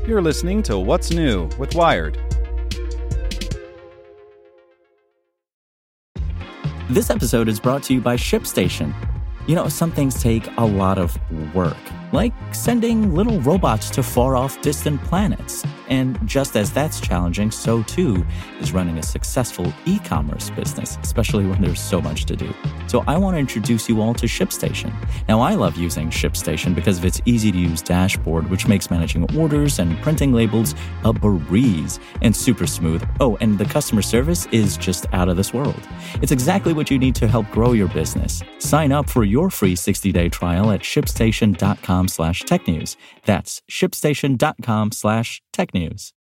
You're listening to What's New with Wired. This episode is brought to you by ShipStation. You know, some things take a lot of work, like sending little robots to far-off distant planets. And just as that's challenging, so too is running a successful e-commerce business, especially when there's so much to do. So I want to introduce you all to ShipStation. Now, I love using ShipStation because of its easy-to-use dashboard, which makes managing orders and printing labels a breeze and super smooth. Oh, and the customer service is just out of this world. It's exactly what you need to help grow your business. Sign up for your free 60-day trial at shipstation.com/technews. That's shipstation.com/technews.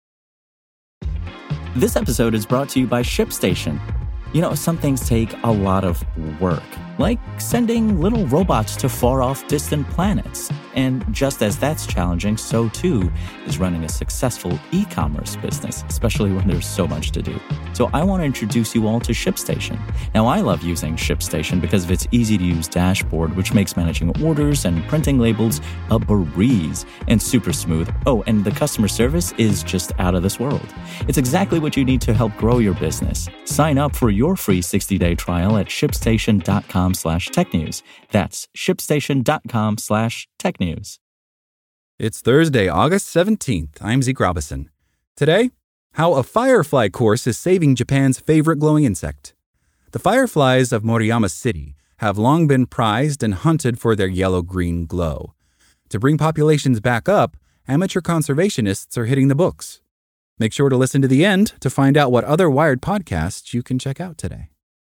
This episode is brought to you by ShipStation. You know, some things take a lot of work, like sending little robots to far-off distant planets. And just as that's challenging, so too is running a successful e-commerce business, especially when there's so much to do. So I want to introduce you all to ShipStation. Now, I love using ShipStation because of its easy-to-use dashboard, which makes managing orders and printing labels a breeze and super smooth. Oh, and the customer service is just out of this world. It's exactly what you need to help grow your business. Sign up for your free 60-day trial at shipstation.com/technews. That's shipstation.com/technews. It's Thursday, August 17th. I'm Zeke Robison. Today, how a firefly course is saving Japan's favorite glowing insect. The fireflies of Moriyama City have long been prized and hunted for their yellow-green glow. To bring populations back up, amateur conservationists are hitting the books. Make sure to listen to the end to find out what other Wired podcasts you can check out today.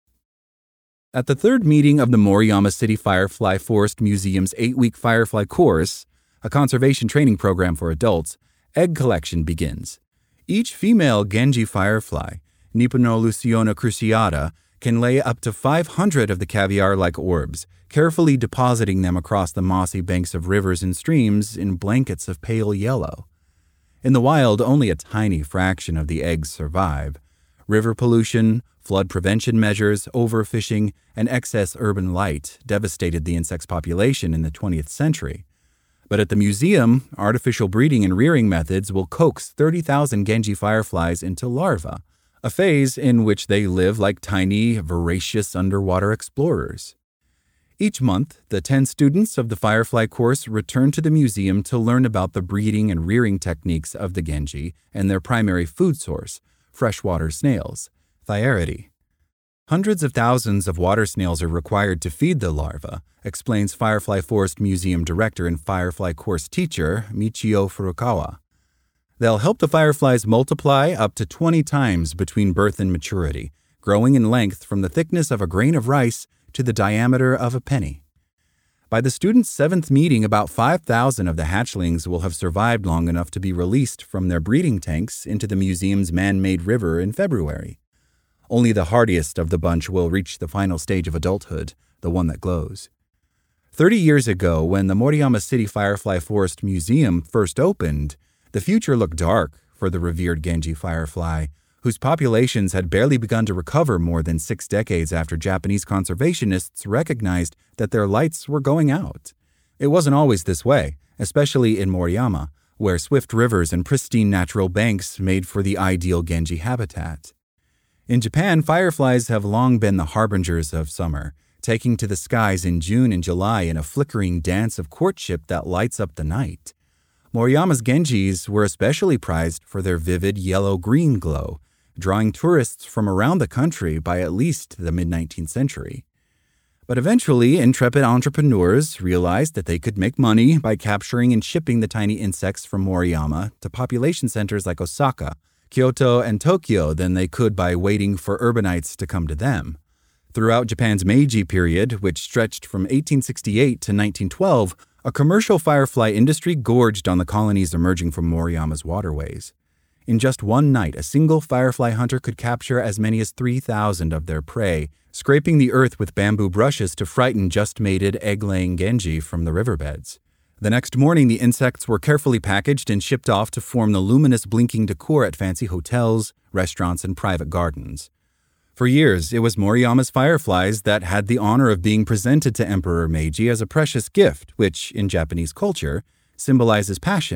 At the third meeting of the Moriyama City Firefly Forest Museum's 8-week Firefly course, a conservation training program for adults, egg collection begins. Each female Genji firefly, Nipponoluciona cruciata, can lay up to 500 of the caviar-like orbs, carefully depositing them across the mossy banks of rivers and streams in blankets of pale yellow. In the wild, only a tiny fraction of the eggs survive. River pollution, flood prevention measures, overfishing, and excess urban light devastated the insect's population in the 20th century. But at the museum, artificial breeding and rearing methods will coax 30,000 Genji fireflies into larvae, a phase in which they live like tiny, voracious underwater explorers. Each month, the 10 students of the Firefly course return to the museum to learn about the breeding and rearing techniques of the Genji and their primary food source, freshwater snails, Thiaridae. Hundreds of thousands of water snails are required to feed the larvae, explains Firefly Forest Museum Director and Firefly course teacher Michio Furukawa. They'll help the fireflies multiply up to 20 times between birth and maturity, growing in length from the thickness of a grain of rice to the diameter of a penny. By the students' 7th meeting, about 5,000 of the hatchlings will have survived long enough to be released from their breeding tanks into the museum's man-made river in February. Only the hardiest of the bunch will reach the final stage of adulthood, the one that glows. 30 years ago, when the Moriyama City Firefly Forest Museum first opened, the future looked dark for the revered Genji firefly, whose populations had barely begun to recover more than 6 decades after Japanese conservationists recognized that their lights were going out. It wasn't always this way, especially in Moriyama, where swift rivers and pristine natural banks made for the ideal Genji habitat. In Japan, fireflies have long been the harbingers of summer, taking to the skies in June and July in a flickering dance of courtship that lights up the night. Moriyama's Genjis were especially prized for their vivid yellow-green glow, drawing tourists from around the country by at least the mid-19th century. But eventually, intrepid entrepreneurs realized that they could make money by capturing and shipping the tiny insects from Moriyama to population centers like Osaka, Kyoto, and Tokyo than they could by waiting for urbanites to come to them. Throughout Japan's Meiji period, which stretched from 1868 to 1912, a commercial firefly industry gorged on the colonies emerging from Moriyama's waterways. In just one night, a single firefly hunter could capture as many as 3,000 of their prey, scraping the earth with bamboo brushes to frighten just-mated egg-laying Genji from the riverbeds. The next morning, the insects were carefully packaged and shipped off to form the luminous blinking decor at fancy hotels, restaurants, and private gardens. For years, it was Moriyama's fireflies that had the honor of being presented to Emperor Meiji as a precious gift, which, in Japanese culture, symbolizes passion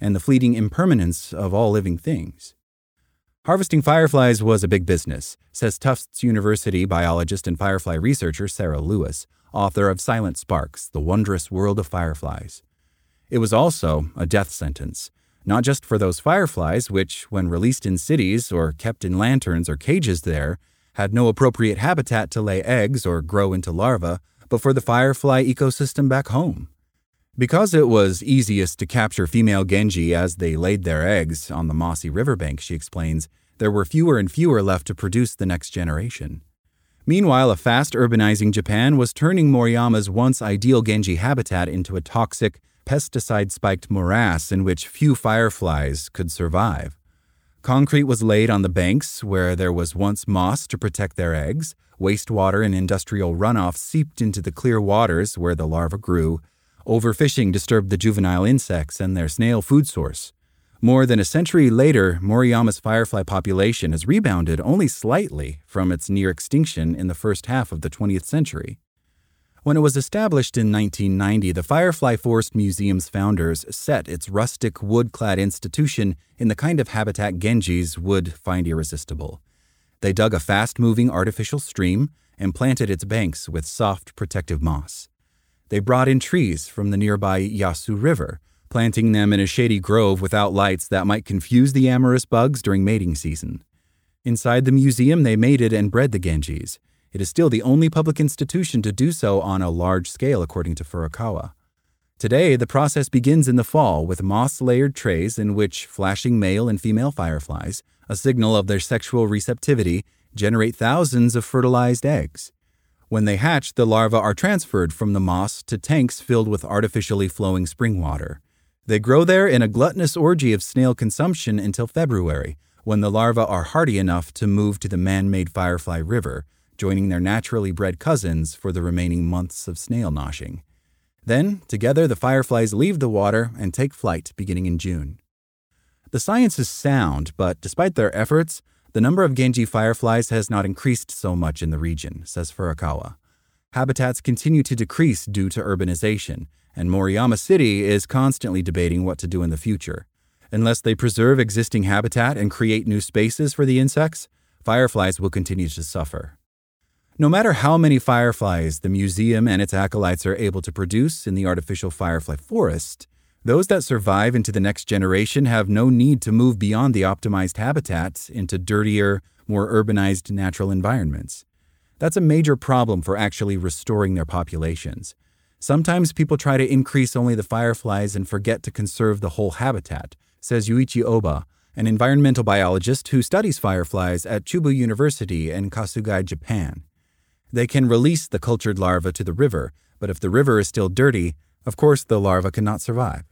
and the fleeting impermanence of all living things. Harvesting fireflies was a big business, says Tufts University biologist and firefly researcher Sarah Lewis, author of Silent Sparks, The Wondrous World of Fireflies. It was also a death sentence, not just for those fireflies which, when released in cities or kept in lanterns or cages there, had no appropriate habitat to lay eggs or grow into larvae, but for the firefly ecosystem back home. Because it was easiest to capture female Genji as they laid their eggs on the mossy riverbank, she explains, there were fewer and fewer left to produce the next generation. Meanwhile, a fast urbanizing Japan was turning Moriyama's once ideal Genji habitat into a toxic, pesticide-spiked morass in which few fireflies could survive. Concrete was laid on the banks where there was once moss to protect their eggs, wastewater and industrial runoff seeped into the clear waters where the larvae grew, overfishing disturbed the juvenile insects and their snail food source. More than a century later, Moriyama's firefly population has rebounded only slightly from its near extinction in the first half of the 20th century. When it was established in 1990, the Firefly Forest Museum's founders set its rustic wood-clad institution in the kind of habitat Genjis would find irresistible. They dug a fast-moving artificial stream and planted its banks with soft, protective moss. They brought in trees from the nearby Yasu River, planting them in a shady grove without lights that might confuse the amorous bugs during mating season. Inside the museum, they mated and bred the Genjis. It is still the only public institution to do so on a large scale, according to Furukawa. Today, the process begins in the fall with moss-layered trays in which flashing male and female fireflies, a signal of their sexual receptivity, generate thousands of fertilized eggs. When they hatch, the larvae are transferred from the moss to tanks filled with artificially flowing spring water. They grow there in a gluttonous orgy of snail consumption until February, when the larvae are hardy enough to move to the man-made Firefly River, joining their naturally bred cousins for the remaining months of snail noshing. Then, together, the fireflies leave the water and take flight beginning in June. The science is sound, but despite their efforts, the number of Genji fireflies has not increased so much in the region, says Furukawa. Habitats continue to decrease due to urbanization, and Moriyama City is constantly debating what to do in the future. Unless they preserve existing habitat and create new spaces for the insects, fireflies will continue to suffer. No matter how many fireflies the museum and its acolytes are able to produce in the artificial firefly forest, those that survive into the next generation have no need to move beyond the optimized habitats into dirtier, more urbanized natural environments. That's a major problem for actually restoring their populations. Sometimes people try to increase only the fireflies and forget to conserve the whole habitat, says Yuichi Oba, an environmental biologist who studies fireflies at Chubu University in Kasugai, Japan. They can release the cultured larvae to the river, but if the river is still dirty, of course the larvae cannot survive.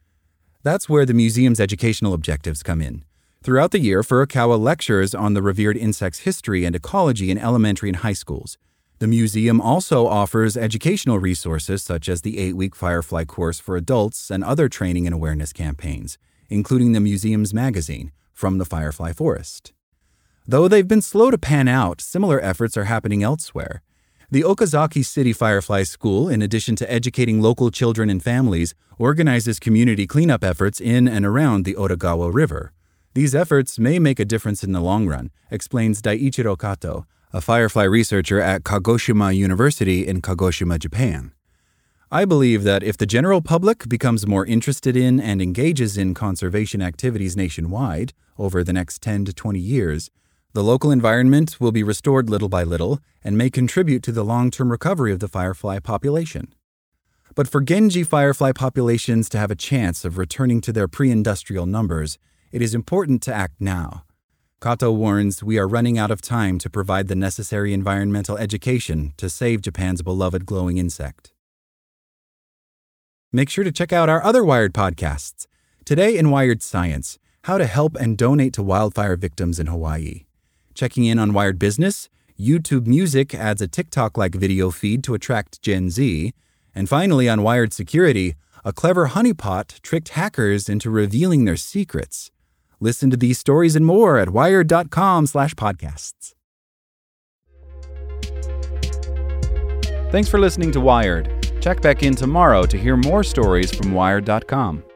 That's where the museum's educational objectives come in. Throughout the year, Furukawa lectures on the revered insect's history and ecology in elementary and high schools. The museum also offers educational resources such as the 8-week Firefly course for adults and other training and awareness campaigns, including the museum's magazine, From the Firefly Forest. Though they've been slow to pan out, similar efforts are happening elsewhere. The Okazaki City Firefly School, in addition to educating local children and families, organizes community cleanup efforts in and around the Otagawa River. These efforts may make a difference in the long run, explains Daiichiro Kato, a firefly researcher at Kagoshima University in Kagoshima, Japan. I believe that if the general public becomes more interested in and engages in conservation activities nationwide over the next 10 to 20 years, the local environment will be restored little by little and may contribute to the long-term recovery of the firefly population. But for Genji firefly populations to have a chance of returning to their pre-industrial numbers, it is important to act now. Kato warns we are running out of time to provide the necessary environmental education to save Japan's beloved glowing insect. Make sure to check out our other Wired podcasts. Today in Wired Science, how to help and donate to wildfire victims in Hawaii. Checking in on Wired Business, YouTube Music adds a TikTok-like video feed to attract Gen Z. And finally, on Wired Security, a clever honeypot tricked hackers into revealing their secrets. Listen to these stories and more at wired.com/podcasts. Thanks for listening to Wired. Check back in tomorrow to hear more stories from Wired.com.